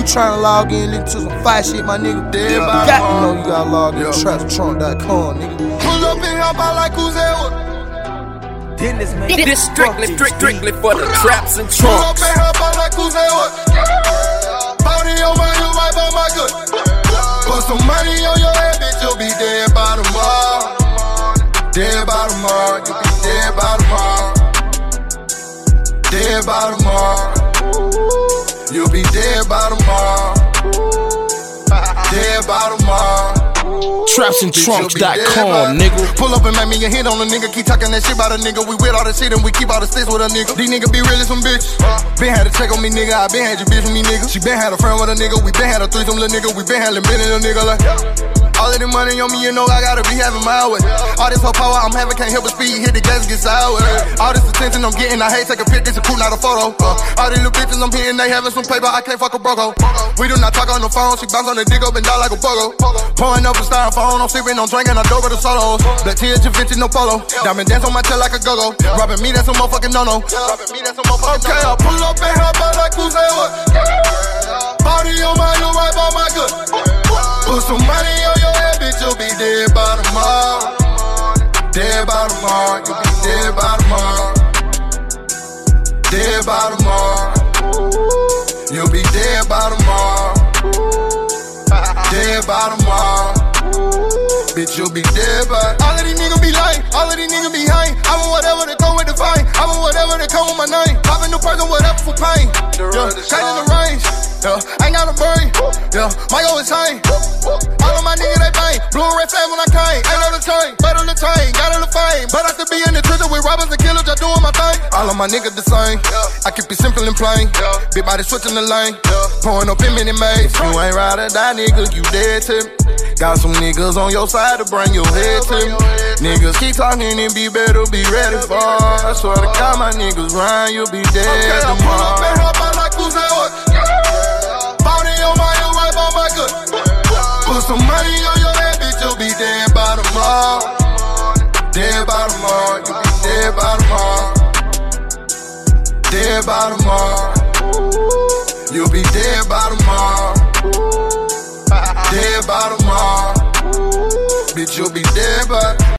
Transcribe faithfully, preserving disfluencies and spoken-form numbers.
tryna log in, listen to some fire shit, my nigga. Dead you by got tomorrow. to know you gotta log in Yeah. to traps trunk dot com, nigga. Pull up and hop out like who's ever. This strictly, strict, strictly for the traps and Pull up trunks. and hop out like who's ever. Body on my heel, right by my good. Put some money on your head, bitch, you'll be dead by tomorrow. Dead by tomorrow, you'll be dead by tomorrow. Dead by tomorrow. You'll be dead by tomorrow. Dead by tomorrow. traps and trunks dot com, nigga. Pull up and make me a hit on a nigga. Keep talking that shit about a nigga. We with all the shit and we keep all the sticks with a nigga. These niggas be really some bitch. Been had a check on me, nigga. I been had your bitch with me, nigga. She been had a friend with a nigga. We been had a threesome, little nigga. We been had a minute, little nigga. Like, all of the money on me, you know I gotta be having my way. All this whole power I'm having, can't help but speed. Hit the gas and get sour. All this attention I'm getting, I hate take a pic. This a cool, not a photo. Uh, all these little bitches I'm hitting, they having some paper. I can't fuck a broco. We do not talk on the phone. She bounce on the dick up and down like a bogo. Pouring up a styrofoam, I'm sipping, I'm drinking, I dope with the solos. Black tears, Javinci, no polo. Diamond dance on my tail like a go-go. Robbing me, that's a motherfucking no-no. Robbing me, that's a motherfucking okay, no-no. I pull up and hop out like who's ever. Body on my heel, right by my good. Put some money on your head, bitch, you'll be dead by tomorrow. Dead by tomorrow, you'll be dead by tomorrow. Dead by tomorrow. You'll be dead by tomorrow. Dead by tomorrow. Bitch, you'll be dead by. All of these niggas be lying, all of these niggas be high. I want whatever that come with the fine. I want whatever that come with my name. Popping the person, whatever for pain. Yeah, changing the range. Yeah, ain't got a brain. Yeah, my go is high. All of my niggas, they bang. Blue and red flag when I came. Ain't on the chain, but on the chain, got on the fame. But I could be in the trenches with robbers and killers, just doing my thing. All of my niggas the same. I keep it simple and plain. Big body switching the lane. Pouring up in mini maze. You ain't ride or die, nigga, you dead to me. Got some niggas on your side to bring your head to me. Niggas keep talking and be better, be ready for. I swear to God, my niggas rhyme, you'll be dead okay, tomorrow. Pull up and hop out like who's ever. Body on my heel, right by my good. Put some money on your head, bitch, you'll be dead by tomorrow. Dead by tomorrow, you'll be dead by tomorrow. Dead by tomorrow. You'll be dead by tomorrow. Dead by tomorrow. Bitch, you'll be dead by